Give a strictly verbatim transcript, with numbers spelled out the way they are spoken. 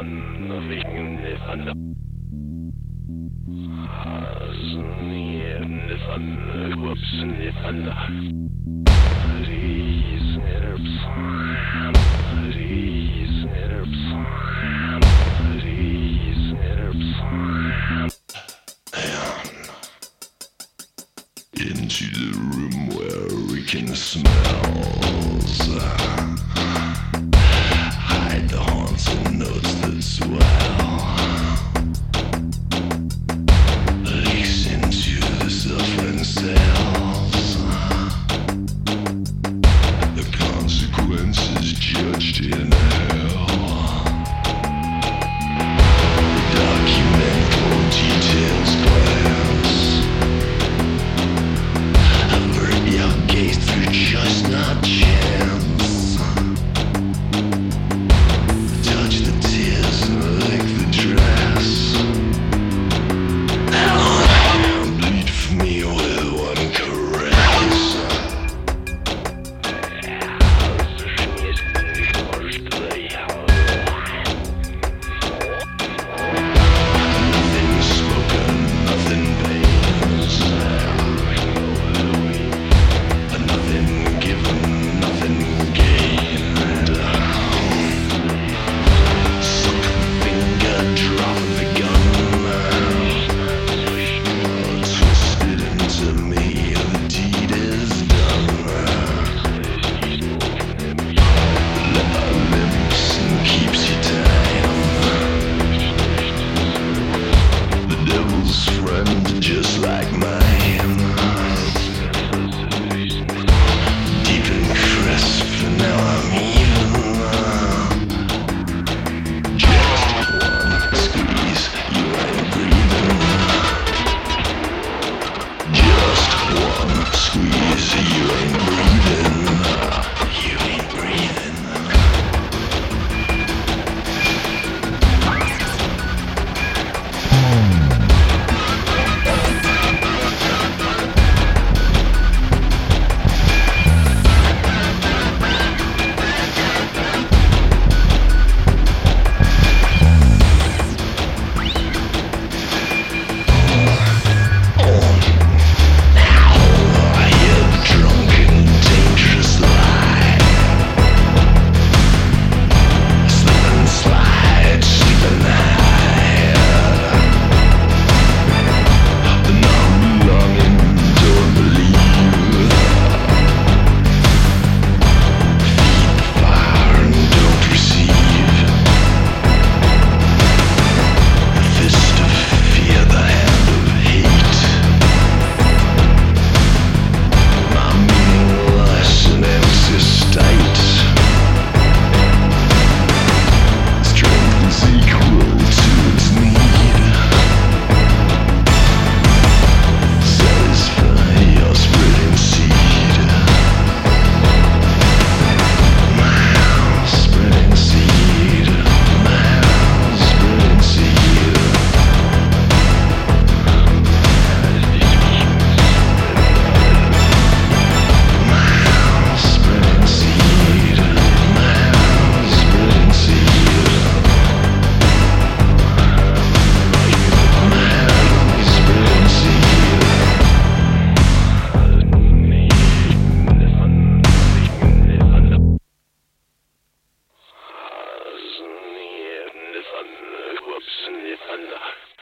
Into the room where we can smells. Hide the haunts and notes that swell. Leaks into the suffering cells. The consequences judged in hell. The documental details glance. Avert your gaze through just not chance. Touch the tears and lick the dress. Bleed for me with one caress. Nothing spoken, nothing pains. Nothing given, nothing gained. Suck the finger, drop the gun. Twist it into me, the deed is done. Let lips and keeps you down. The devil's friend, just like mine. Deep and crisp, and now I'm even. Just one squeeze, you ain't breathing. Just one squeeze, you ain't breathing. You ain't breathing.